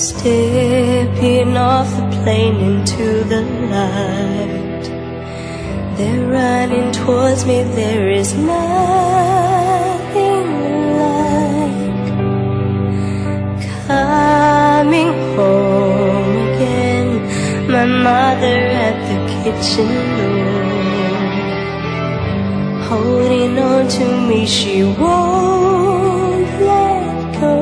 Stepping off the plane into the light, they're running towards me, there is nothing like coming home again. My mother at the kitchen door, holding on to me, she won't let go.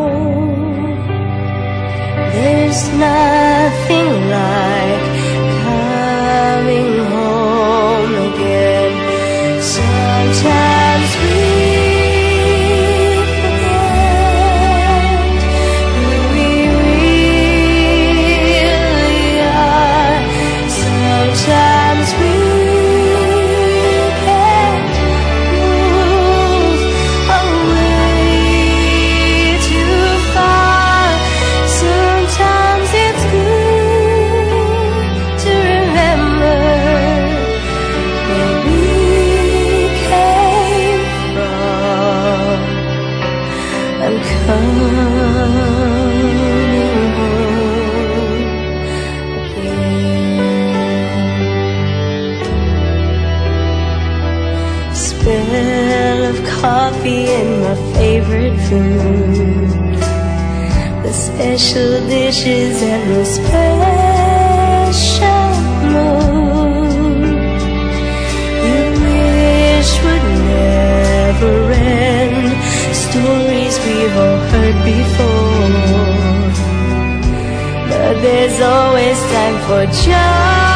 There's nothing like coming home again. Sometimes we forget who we really are. Sometimes we can't move away too far. Sometimes it's good to remember where we came from. I'm coming home again. Smell of coffee and my favorite food, the special dishes and the special mood you wish would never end. Stories we've all heard before, but there's always time for joy.